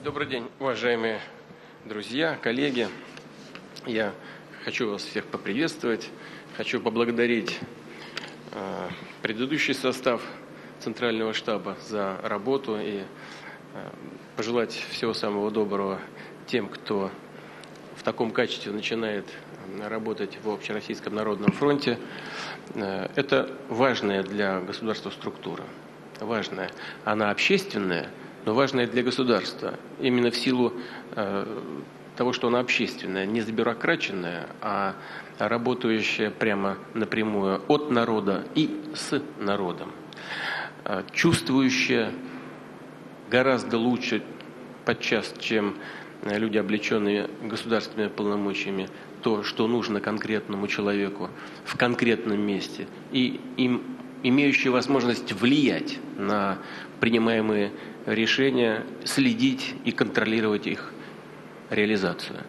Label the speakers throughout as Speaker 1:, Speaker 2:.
Speaker 1: Добрый день, уважаемые друзья, коллеги. Я хочу вас всех поприветствовать, хочу поблагодарить предыдущий состав Центрального штаба за работу и пожелать всего самого доброго тем, кто в таком качестве начинает работать в Общероссийском народном фронте. Это важная для государства структура, важная. Она общественная, но важная для государства. Именно в силу того, что она общественная, не забюрокраченная, а работающая прямо напрямую от народа и с народом, чувствующая гораздо лучше подчас, чем люди, облеченные государственными полномочиями, то, что нужно конкретному человеку в конкретном месте, и имеющие возможность влиять на принимаемые решения, следить и контролировать их реализацию.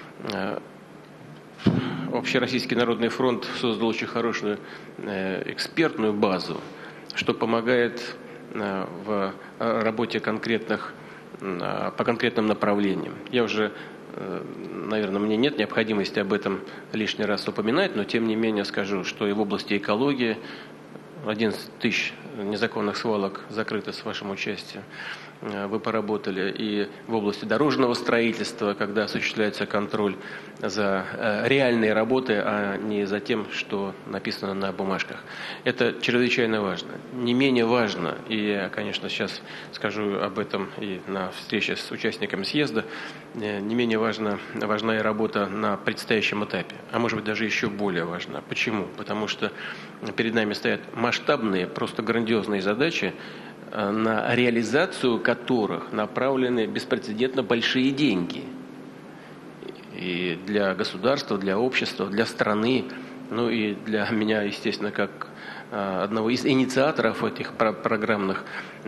Speaker 1: Общероссийский народный фронт создал очень хорошую экспертную базу, что помогает в работе по конкретным направлениям. Я уже, наверное, мне нет необходимости об этом лишний раз упоминать, но тем не менее скажу, что и в области экологии 11 тысяч незаконных свалок закрыто с вашим участием. Вы поработали и в области дорожного строительства, когда осуществляется контроль за реальной работой, а не за тем, что написано на бумажках. Это чрезвычайно важно. Не менее важно, и я, конечно, сейчас скажу об этом и на встрече с участниками съезда, не менее важна и работа на предстоящем этапе, а может быть даже еще более важна. Почему? Потому что перед нами стоят масштабные, просто грандиозные задачи, на реализацию которых направлены беспрецедентно большие деньги. И для государства, для общества, для страны, ну и для меня, естественно, как одного из инициаторов этих программных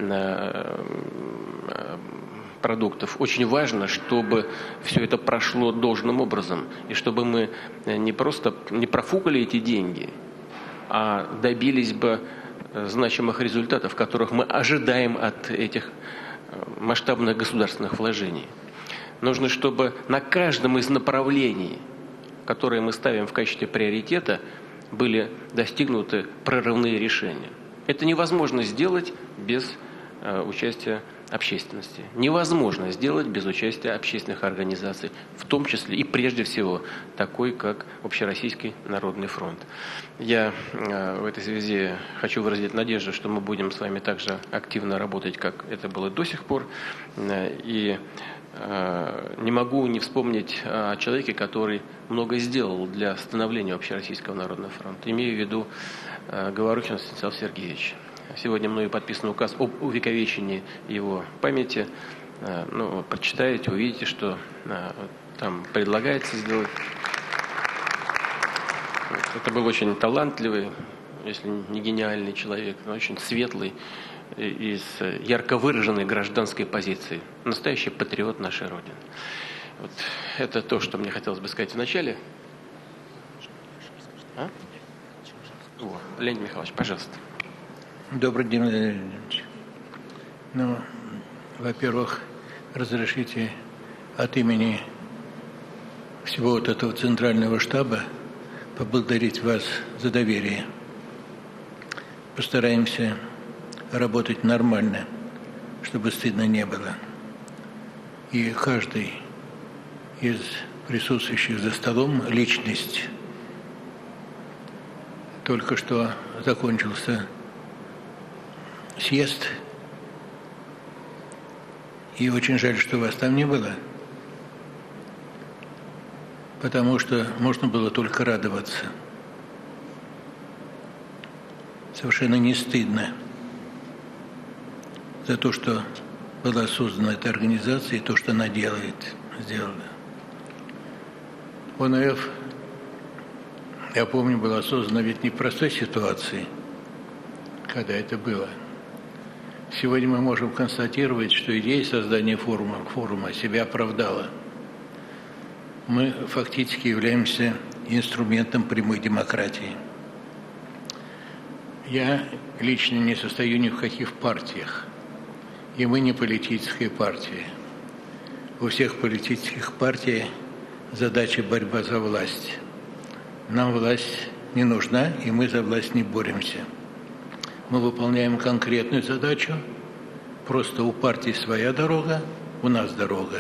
Speaker 1: продуктов. Очень важно, чтобы все это прошло должным образом, и чтобы мы не просто не профукали эти деньги, а добились бы значимых результатов, которых мы ожидаем от этих масштабных государственных вложений. Нужно, чтобы на каждом из направлений, которые мы ставим в качестве приоритета, были достигнуты прорывные решения. Это невозможно сделать без участия общественности. Невозможно сделать без участия общественных организаций, в том числе и прежде всего такой, как Общероссийский народный фронт. Я в этой связи хочу выразить надежду, что мы будем с вами также активно работать, как это было до сих пор. И не могу не вспомнить о человеке, который много сделал для становления Общероссийского народного фронта. Имею в виду Говорухина Станислава Сергеевича. Сегодня мною подписан указ об увековечении его памяти. Прочитаете, увидите, что там предлагается сделать. Это был очень талантливый, если не гениальный человек, но очень светлый и с ярко выраженной гражданской позицией. Настоящий патриот нашей Родины. Вот это то, что мне хотелось бы сказать в начале. Леонид Михайлович, пожалуйста.
Speaker 2: Добрый день, Владимир Владимирович. Во-первых, разрешите от имени всего вот этого Центрального штаба поблагодарить вас за доверие. Постараемся работать нормально, чтобы стыдно не было. И каждый из присутствующих за столом личность. Только что закончился съезд, и очень жаль, что вас там не было, потому что можно было только радоваться. Совершенно не стыдно за то, что была создана эта организация и то, что она сделала. ОНФ, я помню, была создана ведь не в простой ситуации, когда это было. Сегодня мы можем констатировать, что идея создания форума себя оправдала. Мы фактически являемся инструментом прямой демократии. Я лично не состою ни в каких партиях, и мы не политическая партия. у всех политических партий задача борьба за власть. Нам власть не нужна, и мы за власть не боремся. Мы выполняем конкретную задачу, просто у партии своя дорога, у нас дорога.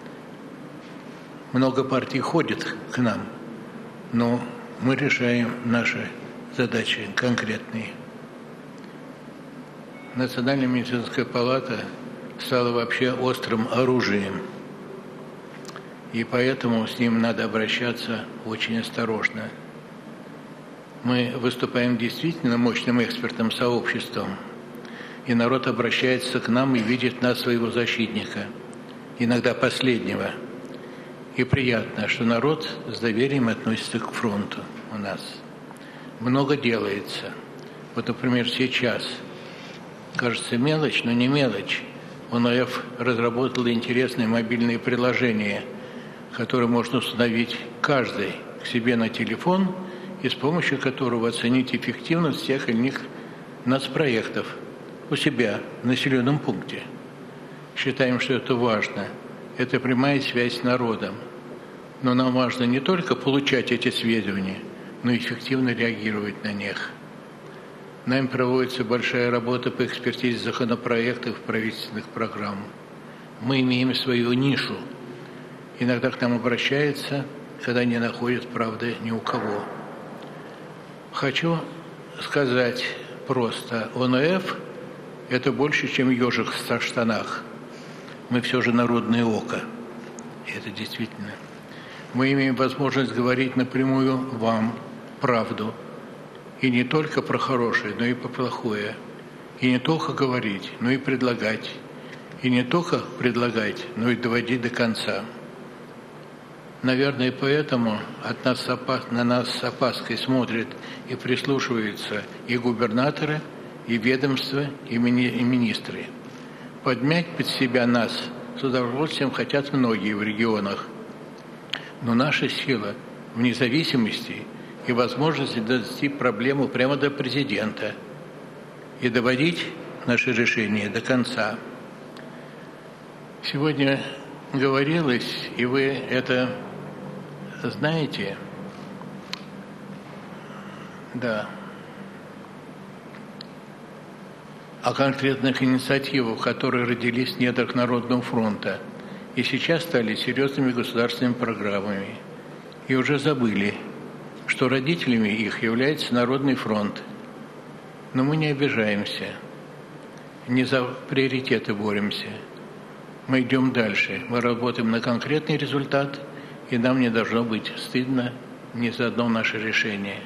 Speaker 2: Много партий ходит к нам, но мы решаем наши задачи конкретные. Национальная медицинская палата стала вообще острым оружием, и поэтому с ним надо обращаться очень осторожно. Мы выступаем действительно мощным экспертным сообществом, и народ обращается к нам и видит нас своего защитника, иногда последнего. И приятно, что народ с доверием относится к фронту у нас. Много делается. Вот, например, сейчас, кажется, мелочь, но не мелочь. ОНФ разработал интересные мобильные приложения, которые можно установить каждый к себе на телефон, и с помощью которого оценить эффективность тех или иных нацпроектов у себя в населенном пункте. Считаем, что это важно. Это прямая связь с народом. Но нам важно не только получать эти сведения, но и эффективно реагировать на них. Нами проводится большая работа по экспертизе законопроектов правительственных программ. Мы имеем свою нишу. Иногда к нам обращаются, когда не находят правды ни у кого. Хочу сказать просто, ОНФ – это больше, чем ежик в штанах. Мы все же народное око. И это действительно. Мы имеем возможность говорить напрямую вам правду. И не только про хорошее, но и про плохое. И не только говорить, но и предлагать. И не только предлагать, но и доводить до конца. Наверное, поэтому на нас с опаской смотрят и прислушиваются и губернаторы, и ведомства, и министры. Подмять под себя нас с удовольствием хотят многие в регионах. Но наша сила в независимости и возможности довести проблему прямо до президента и доводить наши решения до конца. Сегодня говорилось, и вы это знаете, да, о конкретных инициативах, которые родились в недрах Народного фронта и сейчас стали серьезными государственными программами. И уже забыли, что родителями их является Народный фронт. Но мы не обижаемся, не за приоритеты боремся. Мы идем дальше, мы работаем на конкретный результат, и нам не должно быть стыдно ни за одно наше решение.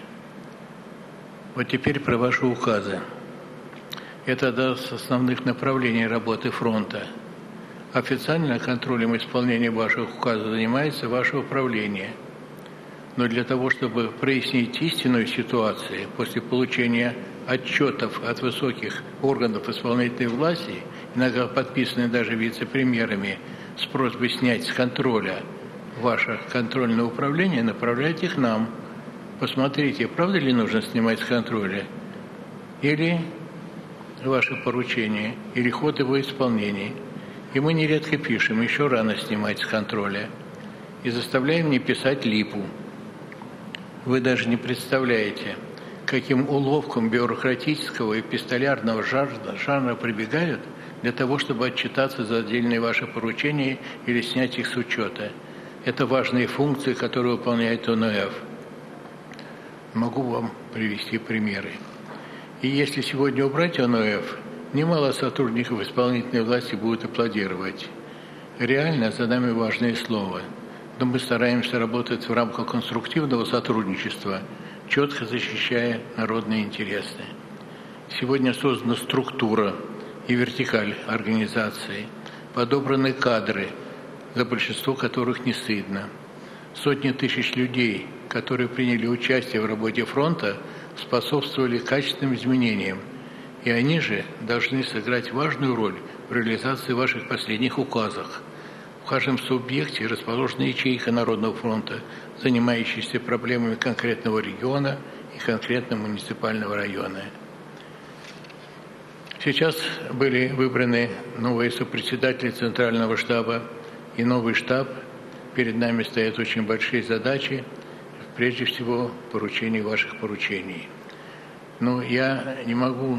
Speaker 2: Вот теперь про ваши указы. Это одно из основных направлений работы фронта. Официально контролем исполнения ваших указов занимается ваше управление. Но для того, чтобы прояснить истинную ситуацию после получения отчетов от высоких органов исполнительной власти, иногда подписанные даже вице-премьерами, с просьбой снять с контроля ваше контрольное управление, направляйте их нам. Посмотрите, правда ли нужно снимать с контроля, или ваше поручение, или ход его исполнения. И мы нередко пишем, еще рано снимать с контроля, и заставляем не писать липу. Вы даже не представляете, каким уловкам бюрократического и пистолярного жанра прибегают для того, чтобы отчитаться за отдельные ваши поручения или снять их с учета. Это важные функции, которые выполняет ОНФ. Могу вам привести примеры. И если сегодня убрать ОНФ, немало сотрудников исполнительной власти будут аплодировать. Реально за нами важное слово. Но мы стараемся работать в рамках конструктивного сотрудничества, четко защищая народные интересы. Сегодня создана структура и вертикаль организации, подобраны кадры, за большинство которых не стыдно. Сотни тысяч людей, которые приняли участие в работе фронта, способствовали качественным изменениям, и они же должны сыграть важную роль в реализации ваших последних указов. В каждом субъекте расположена ячейка Народного фронта, занимающаяся проблемами конкретного региона и конкретного муниципального района. Сейчас были выбраны новые сопредседатели Центрального штаба, и новый штаб. Перед нами стоят очень большие задачи, прежде всего поручение ваших поручений. Но я не могу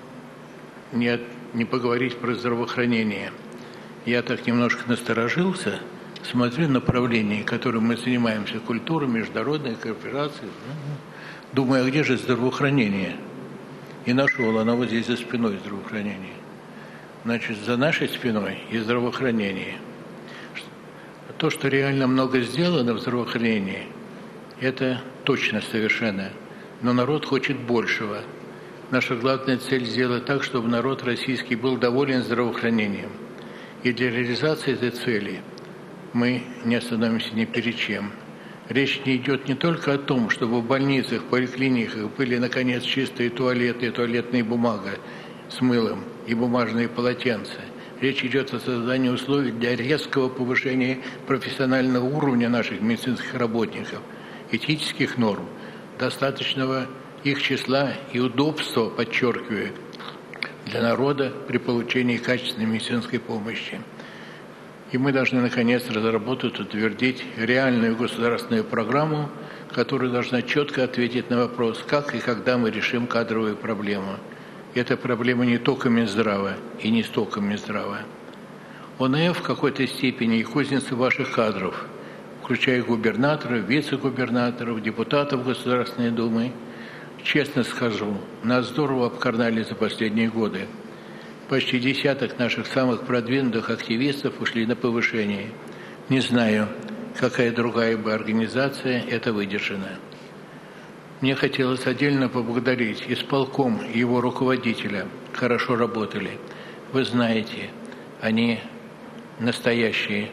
Speaker 2: не поговорить про здравоохранение. Я так немножко насторожился, смотрю направление, которым мы занимаемся, культура, международная кооперация. Думаю, а где же здравоохранение? И нашел, оно вот здесь за спиной здравоохранение. Значит, за нашей спиной и здравоохранение. То, что реально много сделано в здравоохранении, это точно совершенно. Но народ хочет большего. Наша главная цель сделать так, чтобы народ российский был доволен здравоохранением. И для реализации этой цели мы не остановимся ни перед чем. Речь не идет не только о том, чтобы в больницах, поликлиниках были, наконец, чистые туалеты, туалетная бумага с мылом и бумажные полотенца. Речь идет о создании условий для резкого повышения профессионального уровня наших медицинских работников, этических норм, достаточного их числа и удобства, подчеркиваю, для народа при получении качественной медицинской помощи. И мы должны, наконец, разработать, утвердить реальную государственную программу, которая должна четко ответить на вопрос, как и когда мы решим кадровую проблему. Эта проблема не только Минздрава и не столько Минздрава. ОНФ в какой-то степени и кузница ваших кадров, включая губернаторов, вице-губернаторов, депутатов Государственной Думы. Честно скажу, нас здорово обкарнали за последние годы. Почти десяток наших самых продвинутых активистов ушли на повышение. Не знаю, какая другая бы организация это выдержала. Мне хотелось отдельно поблагодарить исполком и его руководителя. Хорошо работали. Вы знаете, они настоящие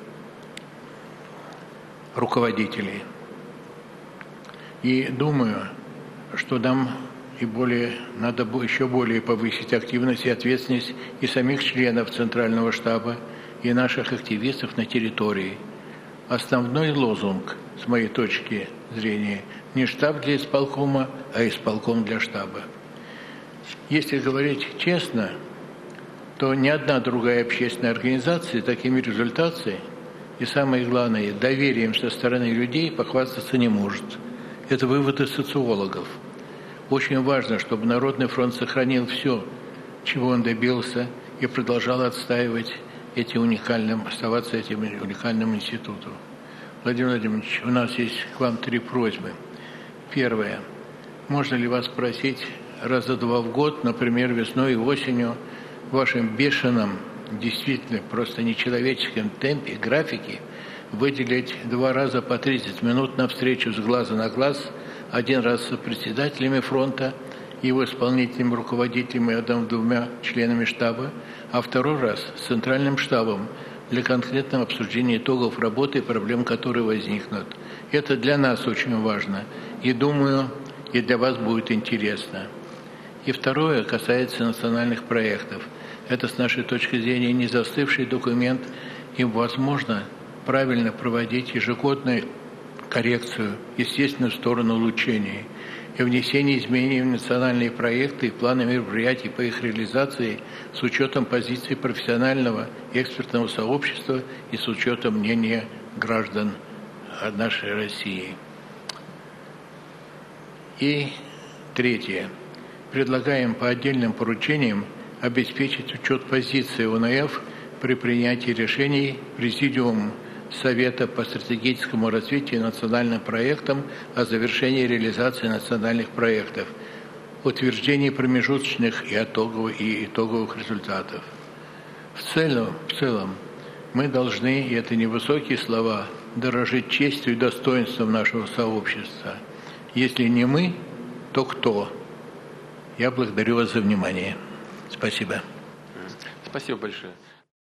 Speaker 2: руководители. И думаю, что нам надо еще более повысить активность и ответственность и самих членов Центрального штаба, и наших активистов на территории. Основной лозунг, с моей точки зрения, не штаб для исполкома, а исполком для штаба. Если говорить честно, то ни одна другая общественная организация такими результатами и, самое главное, доверием со стороны людей похвастаться не может. Это выводы социологов. Очень важно, чтобы Народный фронт сохранил все, чего он добился, и продолжал отстаивать оставаться этим уникальным институтом. Владимир Владимирович, у нас есть к вам 3 просьбы. Первое. Можно ли вас просить раза 2 в год, например, весной и осенью, в вашем бешеном, действительно просто нечеловеческом темпе, графике, выделить 2 раза по 30 минут на встречу с глаза на глаз, 1 раз с председателями фронта, его исполнительным руководителем и 1-2 членами штаба, а 2 раз с центральным штабом для конкретного обсуждения итогов работы и проблем, которые возникнут. Это для нас очень важно, и думаю, и для вас будет интересно. И второе касается национальных проектов. Это, с нашей точки зрения, не застывший документ, им возможно правильно проводить ежегодную коррекцию, естественно, в сторону улучшения и внесение изменений в национальные проекты и планы мероприятий по их реализации с учетом позиций профессионального и экспертного сообщества и с учетом мнения граждан нашей России. И третье. Предлагаем по отдельным поручениям обеспечить учет позиции ОНФ при принятии решений Президиумом Совета по стратегическому развитию национальным проектам о завершении реализации национальных проектов, утверждении промежуточных и итоговых результатов. В целом мы должны, и это не высокие слова, дорожить честью и достоинством нашего сообщества. Если не мы, то кто? Я благодарю вас за внимание. Спасибо.
Speaker 1: Спасибо большое.